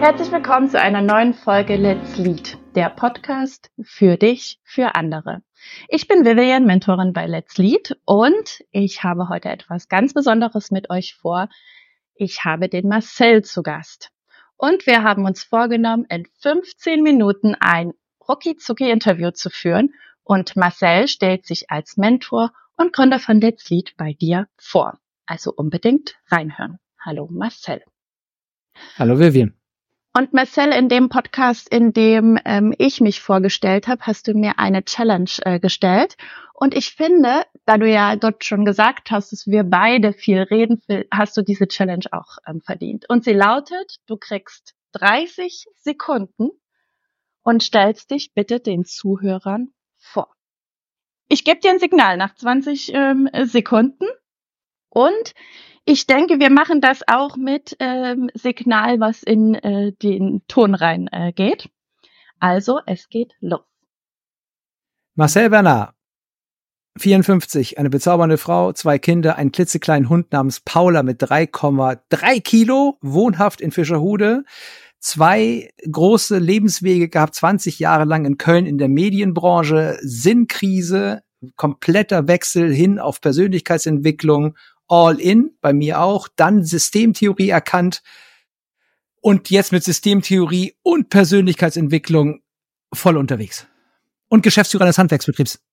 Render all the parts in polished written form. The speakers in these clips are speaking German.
Herzlich willkommen zu einer neuen Folge Let's Lead, der Podcast für dich, für andere. Ich bin Vivian, Mentorin bei Let's Lead und ich habe heute etwas ganz Besonderes mit euch vor. Ich habe den Marcel zu Gast und wir haben uns vorgenommen, in 15 Minuten ein Rucki-Zucki-Interview zu führen und Marcel stellt sich als Mentor und Gründer von Let's Lead bei dir vor. Also unbedingt reinhören. Hallo Marcel. Hallo Vivian. Und Marcel, in dem Podcast, in dem ich mich vorgestellt habe, hast du mir eine Challenge gestellt. Und ich finde, da du ja dort schon gesagt hast, dass wir beide viel reden, hast du diese Challenge auch verdient. Und sie lautet, du kriegst 30 Sekunden und stellst dich bitte den Zuhörern vor. Ich gebe dir ein Signal nach 20 Sekunden und ich denke, wir machen das auch mit Signal, was in den Ton rein geht. Also, es geht los. Marcel Bernard, 54, eine bezaubernde Frau, 2 Kinder, einen klitzekleinen Hund namens Paula mit 3,3 Kilo, wohnhaft in Fischerhude, 2 große Lebenswege gehabt, 20 Jahre lang in Köln in der Medienbranche, Sinnkrise, kompletter Wechsel hin auf Persönlichkeitsentwicklung, all in, bei mir auch, dann Systemtheorie erkannt und jetzt mit Systemtheorie und Persönlichkeitsentwicklung voll unterwegs. Und Geschäftsführer eines Handwerksbetriebs.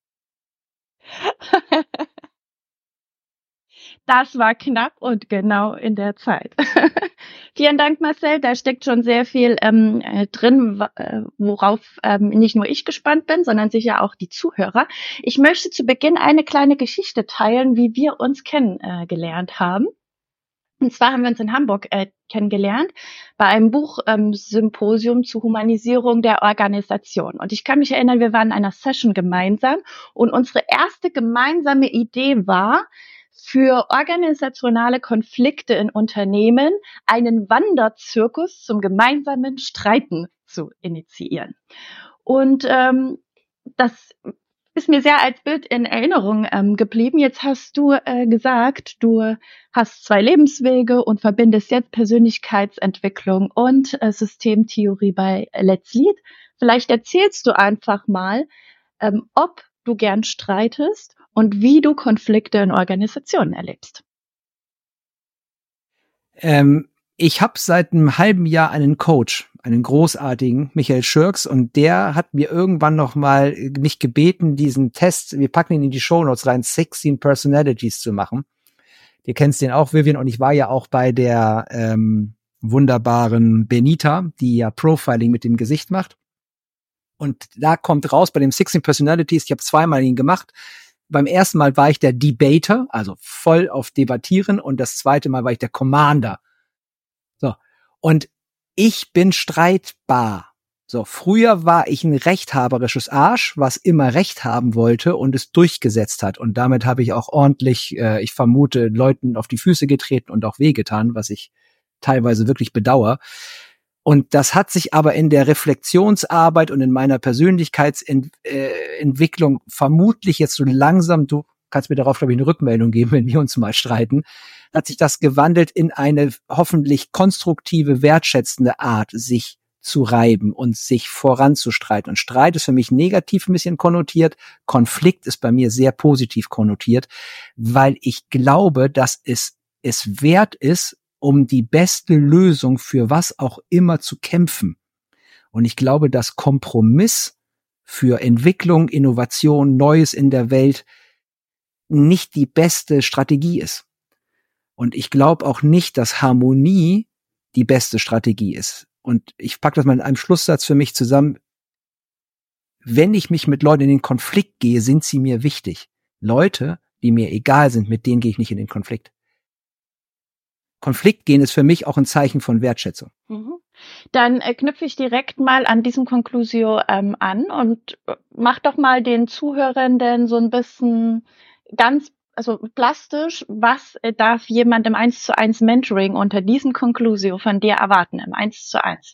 Das war knapp und genau in der Zeit. Vielen Dank, Marcel. Da steckt schon sehr viel drin, worauf nicht nur ich gespannt bin, sondern sicher auch die Zuhörer. Ich möchte zu Beginn eine kleine Geschichte teilen, wie wir uns kennengelernt haben. Und zwar haben wir uns in Hamburg kennengelernt bei einem Buchsymposium zur Humanisierung der Organisation. Und ich kann mich erinnern, wir waren in einer Session gemeinsam und unsere erste gemeinsame Idee war, für organisationale Konflikte in Unternehmen einen Wanderzirkus zum gemeinsamen Streiten zu initiieren. Und das ist mir sehr als Bild in Erinnerung geblieben. Jetzt hast du gesagt, du hast 2 Lebenswege und verbindest jetzt Persönlichkeitsentwicklung und Systemtheorie bei Let's Lead. Vielleicht erzählst du einfach mal, ob du gern streitest und wie du Konflikte in Organisationen erlebst. Ich habe seit einem halben Jahr einen Coach, einen großartigen, Michael Schürks, und der hat mir irgendwann noch mal mich gebeten, diesen Test, wir packen ihn in die Shownotes rein, 16 Personalities zu machen. Du kennst den auch, Vivian, und ich war ja auch bei der wunderbaren Benita, die ja Profiling mit dem Gesicht macht. Und da kommt raus bei dem 16 Personalities, ich habe 2-mal ihn gemacht. Beim ersten Mal war ich der Debater, also voll auf Debattieren, und das zweite Mal war ich der Commander. So. Und ich bin streitbar. So. Früher war ich ein rechthaberisches Arsch, was immer Recht haben wollte und es durchgesetzt hat. Und damit habe ich auch ordentlich, ich vermute, Leuten auf die Füße getreten und auch wehgetan, was ich teilweise wirklich bedauere. Und das hat sich aber in der Reflexionsarbeit und in meiner Persönlichkeitsentwicklung vermutlich jetzt so langsam, du kannst mir darauf, glaube ich, eine Rückmeldung geben, wenn wir uns mal streiten, hat sich das gewandelt in eine hoffentlich konstruktive, wertschätzende Art, sich zu reiben und sich voranzustreiten. Und Streit ist für mich negativ ein bisschen konnotiert, Konflikt ist bei mir sehr positiv konnotiert, weil ich glaube, dass es wert ist, um die beste Lösung für was auch immer zu kämpfen. Und ich glaube, dass Kompromiss für Entwicklung, Innovation, Neues in der Welt nicht die beste Strategie ist. Und ich glaube auch nicht, dass Harmonie die beste Strategie ist. Und ich packe das mal in einem Schlusssatz für mich zusammen. Wenn ich mich mit Leuten in den Konflikt gehe, sind sie mir wichtig. Leute, die mir egal sind, mit denen gehe ich nicht in den Konflikt. Konflikt gehen ist für mich auch ein Zeichen von Wertschätzung. Dann knüpfe ich direkt mal an diesem Conclusio an und mach doch mal den Zuhörenden so ein bisschen also plastisch, was darf jemand im 1:1 Mentoring unter diesem Conclusio von dir erwarten, im 1:1?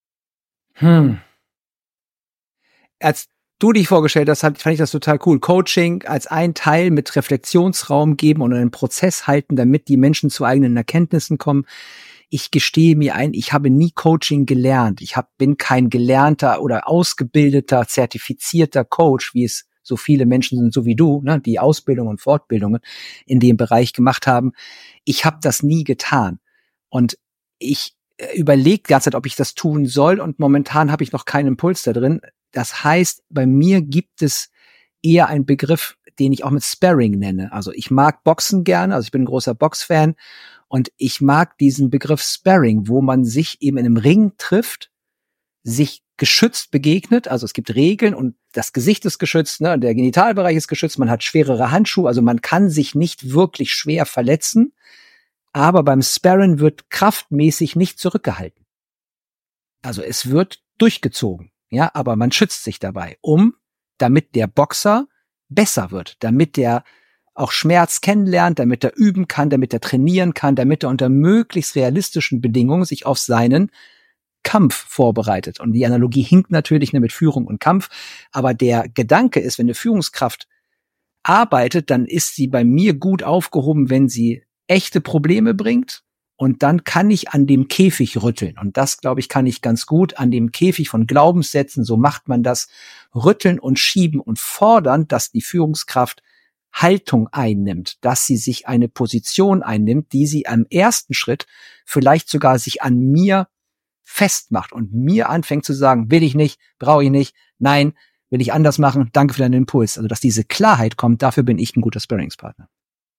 Als du dich vorgestellt hast, fand ich das total cool. Coaching als ein Teil mit Reflexionsraum geben und einen Prozess halten, damit die Menschen zu eigenen Erkenntnissen kommen. ich gestehe mir ein, ich habe nie Coaching gelernt. Bin kein gelernter oder ausgebildeter, zertifizierter Coach, wie es so viele Menschen sind, so wie du, ne, die Ausbildung und Fortbildungen in dem Bereich gemacht haben. Ich habe das nie getan. Und ich überlege die ganze Zeit, ob ich das tun soll. Und momentan habe ich noch keinen Impuls da drin. Das heißt, bei mir gibt es eher einen Begriff, den ich auch mit Sparring nenne. Also ich mag Boxen gerne, also ich bin ein großer Boxfan. Und ich mag diesen Begriff Sparring, wo man sich eben in einem Ring trifft, sich geschützt begegnet, also es gibt Regeln und das Gesicht ist geschützt, ne, der Genitalbereich ist geschützt, man hat schwerere Handschuhe, also man kann sich nicht wirklich schwer verletzen, aber beim Sparren wird kraftmäßig nicht zurückgehalten. Also es wird durchgezogen, ja, aber man schützt sich dabei, damit der Boxer besser wird, damit der auch Schmerz kennenlernt, damit er üben kann, damit er trainieren kann, damit er unter möglichst realistischen Bedingungen sich auf seinen Kampf vorbereitet. Und die Analogie hinkt natürlich mit Führung und Kampf, aber der Gedanke ist, wenn eine Führungskraft arbeitet, dann ist sie bei mir gut aufgehoben, wenn sie echte Probleme bringt, und dann kann ich an dem Käfig rütteln. Und das, glaube ich, kann ich ganz gut an dem Käfig von Glaubenssätzen, so macht man das, rütteln und schieben und fordern, dass die Führungskraft Haltung einnimmt, dass sie sich eine Position einnimmt, die sie am ersten Schritt vielleicht sogar sich an mir festmacht und mir anfängt zu sagen, will ich nicht, brauche ich nicht, nein, will ich anders machen, danke für deinen Impuls. Also, dass diese Klarheit kommt, dafür bin ich ein guter Sparringspartner.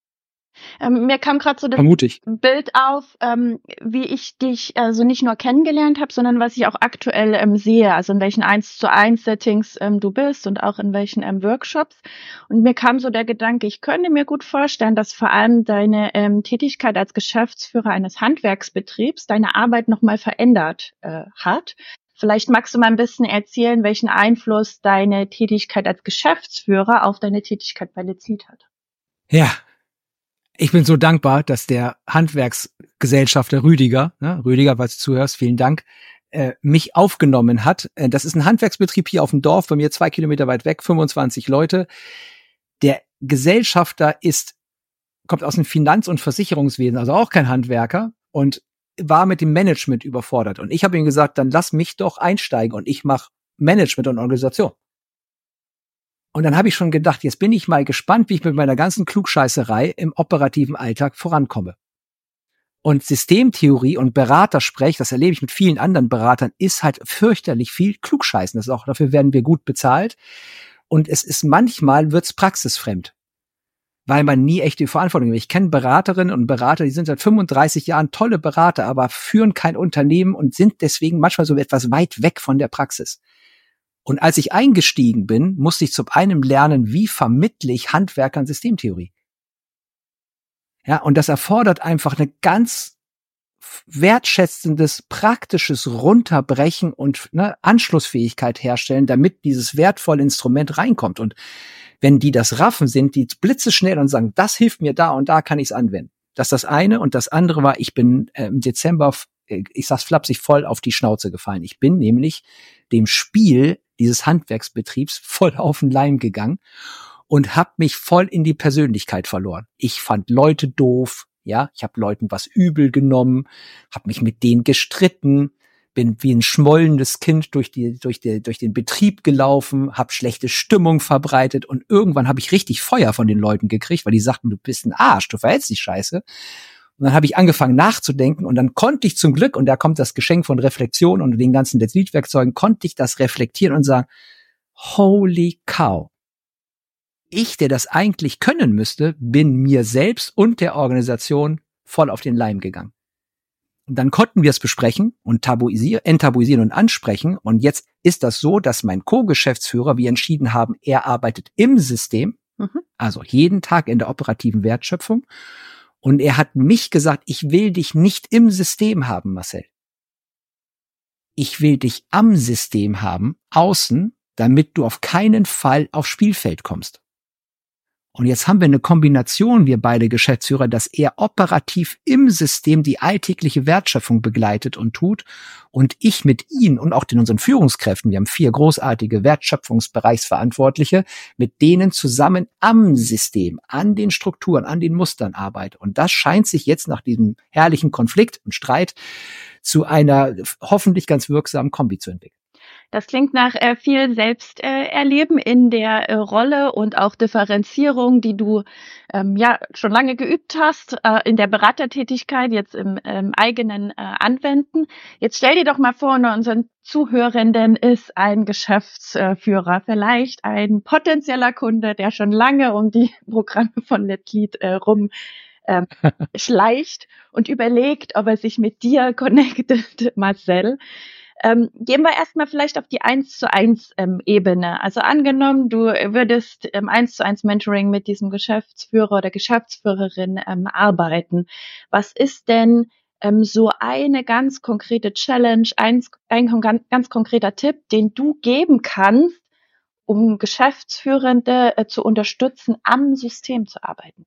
Mir kam gerade so das Bild auf, wie ich dich also nicht nur kennengelernt habe, sondern was ich auch aktuell sehe, also in welchen 1:1 Settings du bist und auch in welchen Workshops. Und mir kam so der Gedanke, ich könnte mir gut vorstellen, dass vor allem deine Tätigkeit als Geschäftsführer eines Handwerksbetriebs deine Arbeit nochmal verändert hat. Vielleicht magst du mal ein bisschen erzählen, welchen Einfluss deine Tätigkeit als Geschäftsführer auf deine Tätigkeit bei Lizid hat. Ja. Ich bin so dankbar, dass der Handwerksgesellschafter Rüdiger, falls du zuhörst, vielen Dank, mich aufgenommen hat. Das ist ein Handwerksbetrieb hier auf dem Dorf, bei mir 2 Kilometer weit weg, 25 Leute. Der Gesellschafter kommt aus dem Finanz- und Versicherungswesen, also auch kein Handwerker, und war mit dem Management überfordert. Und ich habe ihm gesagt, dann lass mich doch einsteigen und ich mache Management und Organisation. Und dann habe ich schon gedacht, jetzt bin ich mal gespannt, wie ich mit meiner ganzen Klugscheißerei im operativen Alltag vorankomme. Und Systemtheorie und Beratersprech, das erlebe ich mit vielen anderen Beratern, ist halt fürchterlich viel Klugscheißen. Das ist auch, dafür werden wir gut bezahlt. Und manchmal wird's praxisfremd, weil man nie echt die Verantwortung hat. Ich kenne Beraterinnen und Berater, die sind seit 35 Jahren tolle Berater, aber führen kein Unternehmen und sind deswegen manchmal so etwas weit weg von der Praxis. Und als ich eingestiegen bin, musste ich zum einen lernen, wie vermittle ich Handwerkern Systemtheorie. Ja, und das erfordert einfach eine ganz wertschätzendes, praktisches Runterbrechen und Anschlussfähigkeit herstellen, damit dieses wertvolle Instrument reinkommt. Und wenn die das raffen, sind die blitzeschnell und sagen, das hilft mir da und da kann ich es anwenden. Das ist das eine. Und das andere war, ich bin im Dezember, ich sag's flapsig, voll auf die Schnauze gefallen. Ich bin nämlich dem Spiel dieses Handwerksbetriebs voll auf den Leim gegangen und habe mich voll in die Persönlichkeit verloren. Ich fand Leute doof, ja, ich habe Leuten was übel genommen, habe mich mit denen gestritten, bin wie ein schmollendes Kind durch den Betrieb gelaufen, habe schlechte Stimmung verbreitet und irgendwann habe ich richtig Feuer von den Leuten gekriegt, weil die sagten, du bist ein Arsch, du verhältst dich scheiße. Und dann habe ich angefangen nachzudenken und dann konnte ich zum Glück, und da kommt das Geschenk von Reflexion und den ganzen Lizid-Werkzeugen, konnte ich das reflektieren und sagen, holy cow. Ich, der das eigentlich können müsste, bin mir selbst und der Organisation voll auf den Leim gegangen. Und dann konnten wir es besprechen und enttabuisieren und ansprechen. Und jetzt ist das so, dass mein Co-Geschäftsführer, wir entschieden haben, er arbeitet im System, also jeden Tag in der operativen Wertschöpfung. Und er hat mich gesagt, ich will dich nicht im System haben, Marcel. Ich will dich am System haben, außen, damit du auf keinen Fall aufs Spielfeld kommst. Und jetzt haben wir eine Kombination, wir beide Geschäftsführer, dass er operativ im System die alltägliche Wertschöpfung begleitet und tut und ich mit ihm und auch den unseren Führungskräften, wir haben 4 großartige Wertschöpfungsbereichsverantwortliche, mit denen zusammen am System, an den Strukturen, an den Mustern arbeite. Und das scheint sich jetzt nach diesem herrlichen Konflikt und Streit zu einer hoffentlich ganz wirksamen Kombi zu entwickeln. Das klingt nach viel Selbsterleben in der Rolle und auch Differenzierung, die du schon lange geübt hast, in der Beratertätigkeit, jetzt im eigenen Anwenden. Jetzt stell dir doch mal vor, unter unseren Zuhörenden ist ein Geschäftsführer, vielleicht ein potenzieller Kunde, der schon lange um die Programme von Let's Lead rum schleicht und überlegt, ob er sich mit dir connectet, Marcel. Gehen wir erstmal vielleicht auf die 1:1 Ebene. Also angenommen, du würdest im 1:1 Mentoring mit diesem Geschäftsführer oder Geschäftsführerin arbeiten. Was ist denn so eine ganz konkrete Challenge, ein ganz konkreter Tipp, den du geben kannst, um Geschäftsführende zu unterstützen, am System zu arbeiten?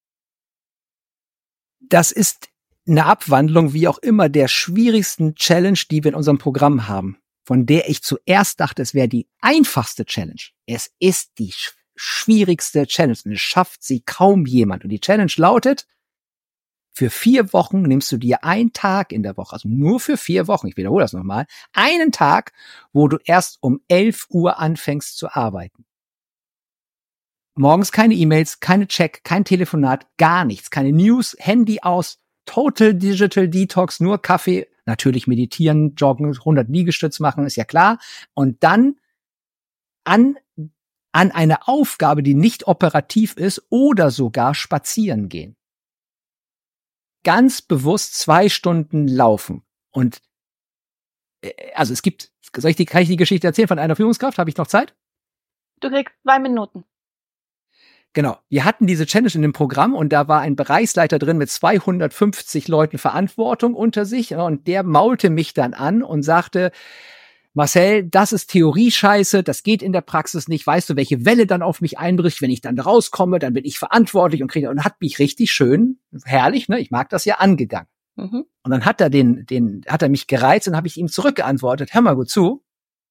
Das ist eine Abwandlung, wie auch immer, der schwierigsten Challenge, die wir in unserem Programm haben, von der ich zuerst dachte, es wäre die einfachste Challenge. Es ist die schwierigste Challenge und es schafft sie kaum jemand. Und die Challenge lautet, für 4 Wochen nimmst du dir einen Tag in der Woche, also nur für 4 Wochen, ich wiederhole das nochmal, einen Tag, wo du erst um 11 Uhr anfängst zu arbeiten. Morgens keine E-Mails, keine Check, kein Telefonat, gar nichts, keine News, Handy aus, Total Digital Detox, nur Kaffee, natürlich meditieren, joggen, 100 Liegestütz machen, ist ja klar. Und dann an eine Aufgabe, die nicht operativ ist oder sogar spazieren gehen. Ganz bewusst 2 Stunden laufen. Und also kann ich die Geschichte erzählen von einer Führungskraft? Habe ich noch Zeit? Du kriegst 2 Minuten. Genau, wir hatten diese Challenge in dem Programm und da war ein Bereichsleiter drin mit 250 Leuten Verantwortung unter sich und der maulte mich dann an und sagte, Marcel, das ist Theorie-Scheiße, das geht in der Praxis nicht, weißt du, welche Welle dann auf mich einbricht, wenn ich dann rauskomme, dann bin ich verantwortlich und hat mich richtig schön, herrlich, ne, ich mag das ja, angegangen. Mhm. Und dann hat er hat er mich gereizt und habe ich ihm zurückgeantwortet, hör mal gut zu,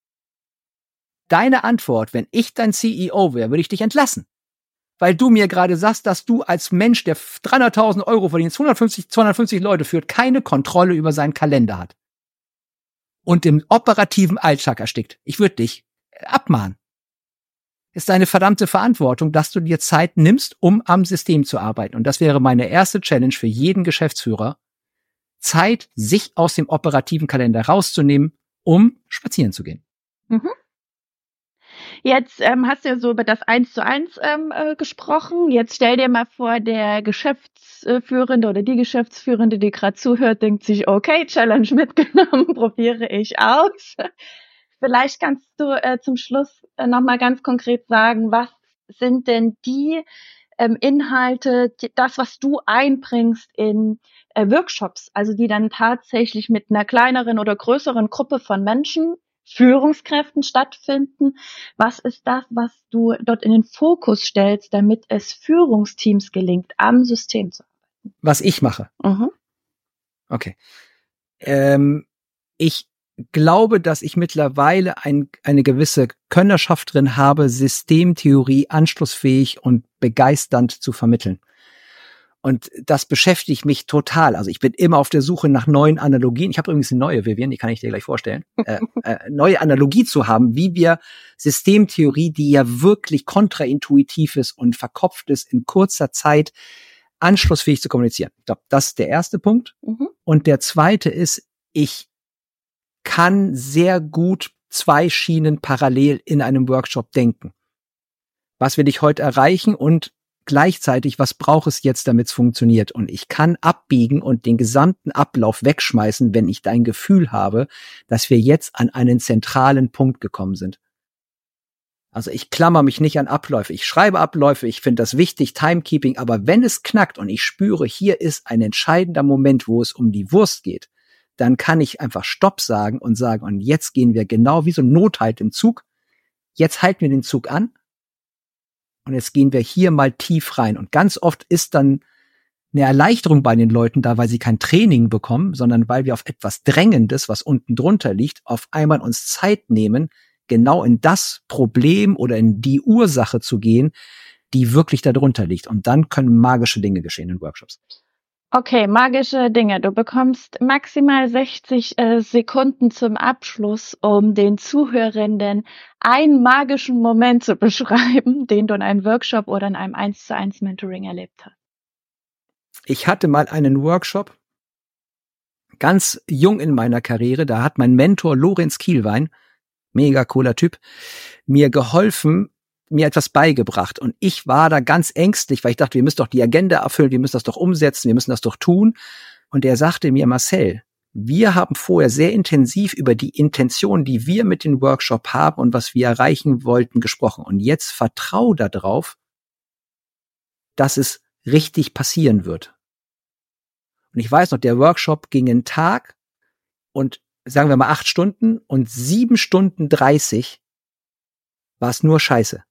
deine Antwort, wenn ich dein CEO wäre, würde ich dich entlassen. Weil du mir gerade sagst, dass du als Mensch, der 300.000 € verdient, 250 Leute führt, keine Kontrolle über seinen Kalender hat. Und im operativen Alltag erstickt. Ich würde dich abmahnen. Ist deine verdammte Verantwortung, dass du dir Zeit nimmst, um am System zu arbeiten. Und das wäre meine erste Challenge für jeden Geschäftsführer. Zeit, sich aus dem operativen Kalender rauszunehmen, um spazieren zu gehen. Mhm. Jetzt hast du ja so über das 1:1 gesprochen. Jetzt stell dir mal vor, der Geschäftsführende oder die Geschäftsführende, die gerade zuhört, denkt sich, okay, Challenge mitgenommen, probiere ich aus. Vielleicht kannst du zum Schluss nochmal ganz konkret sagen, was sind denn die Inhalte, das, was du einbringst in Workshops, also die dann tatsächlich mit einer kleineren oder größeren Gruppe von Menschen, Führungskräften stattfinden. Was ist das, was du dort in den Fokus stellst, damit es Führungsteams gelingt, am System zu arbeiten? Was ich mache? Mhm. Okay. Ich glaube, dass ich mittlerweile eine gewisse Könnerschaft drin habe, Systemtheorie anschlussfähig und begeisternd zu vermitteln. Und das beschäftigt mich total. Also ich bin immer auf der Suche nach neuen Analogien. Ich habe übrigens eine neue, Vivian, die kann ich dir gleich vorstellen. Neue Analogie zu haben, wie wir Systemtheorie, die ja wirklich kontraintuitiv ist und verkopft ist, in kurzer Zeit anschlussfähig zu kommunizieren. Ich glaube, das ist der erste Punkt. Mhm. Und der zweite ist, ich kann sehr gut 2 Schienen parallel in einem Workshop denken. Was will ich heute erreichen und gleichzeitig, was braucht es jetzt, damit es funktioniert? Und ich kann abbiegen und den gesamten Ablauf wegschmeißen, wenn ich ein Gefühl habe, dass wir jetzt an einen zentralen Punkt gekommen sind. Also ich klammer mich nicht an Abläufe. Ich schreibe Abläufe, ich finde das wichtig, Timekeeping, aber wenn es knackt und ich spüre, hier ist ein entscheidender Moment, wo es um die Wurst geht, dann kann ich einfach Stopp sagen, und jetzt gehen wir genau wie so ein Nothalt im Zug. Jetzt halten wir den Zug an. Und jetzt gehen wir hier mal tief rein. Und ganz oft ist dann eine Erleichterung bei den Leuten da, weil sie kein Training bekommen, sondern weil wir auf etwas Drängendes, was unten drunter liegt, auf einmal uns Zeit nehmen, genau in das Problem oder in die Ursache zu gehen, die wirklich darunter liegt. Und dann können magische Dinge geschehen in Workshops. Okay, magische Dinge. Du bekommst maximal 60 Sekunden zum Abschluss, um den Zuhörenden einen magischen Moment zu beschreiben, den du in einem Workshop oder in einem 1:1 Mentoring erlebt hast. Ich hatte mal einen Workshop, ganz jung in meiner Karriere, da hat mein Mentor Lorenz Kielwein, mega cooler Typ, mir geholfen, mir etwas beigebracht. Und ich war da ganz ängstlich, weil ich dachte, wir müssen doch die Agenda erfüllen, wir müssen das doch umsetzen, wir müssen das doch tun. Und er sagte mir, Marcel, wir haben vorher sehr intensiv über die Intention, die wir mit dem Workshop haben und was wir erreichen wollten, gesprochen. Und jetzt vertrau darauf, dass es richtig passieren wird. Und ich weiß noch, der Workshop ging einen Tag und sagen wir mal 8 Stunden und 7 Stunden 30 war es nur Scheiße.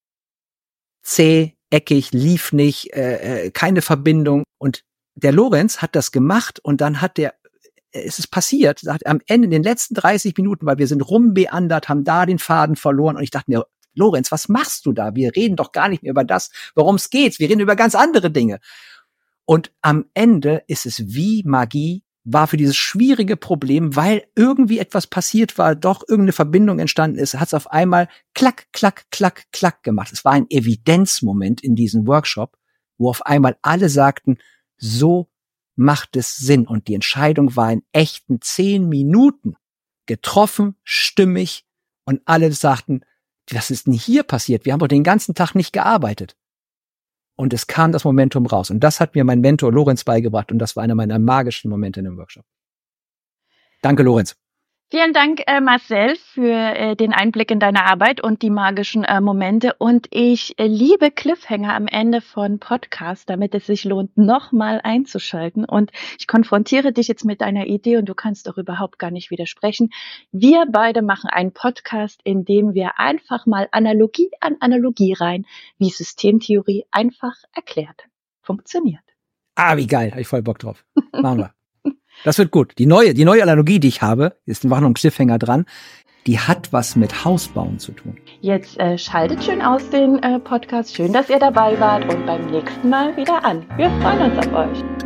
Zäh, eckig, lief nicht, keine Verbindung. Und der Lorenz hat das gemacht und dann es ist passiert, sagt am Ende in den letzten 30 Minuten, weil wir sind rumbeandert, haben da den Faden verloren und ich dachte mir, Lorenz, was machst du da? Wir reden doch gar nicht mehr über das, worum es geht. Wir reden über ganz andere Dinge. Und am Ende ist es wie Magie, war für dieses schwierige Problem, weil irgendwie etwas passiert war, doch irgendeine Verbindung entstanden ist, hat es auf einmal klack, klack, klack, klack gemacht. Es war ein Evidenzmoment in diesem Workshop, wo auf einmal alle sagten, so macht es Sinn. Und die Entscheidung war in echten 10 Minuten getroffen, stimmig und alle sagten, was ist denn hier passiert? Wir haben doch den ganzen Tag nicht gearbeitet. Und es kam das Momentum raus. Und das hat mir mein Mentor Lorenz beigebracht. Und das war einer meiner magischen Momente in dem Workshop. Danke, Lorenz. Vielen Dank, Marcel, für den Einblick in deine Arbeit und die magischen Momente. Und ich liebe Cliffhanger am Ende von Podcasts, damit es sich lohnt, nochmal einzuschalten. Und ich konfrontiere dich jetzt mit deiner Idee und du kannst doch überhaupt gar nicht widersprechen. Wir beide machen einen Podcast, in dem wir einfach mal Analogie an Analogie rein, wie Systemtheorie einfach erklärt funktioniert. Ah, wie geil. Habe ich voll Bock drauf. Machen wir. Das wird gut. Die neue Analogie, die ich habe, ist noch ein Cliffhanger dran, die hat was mit Hausbauen zu tun. Jetzt schaltet schön aus den Podcast. Schön, dass ihr dabei wart und beim nächsten Mal wieder an. Wir freuen uns auf euch.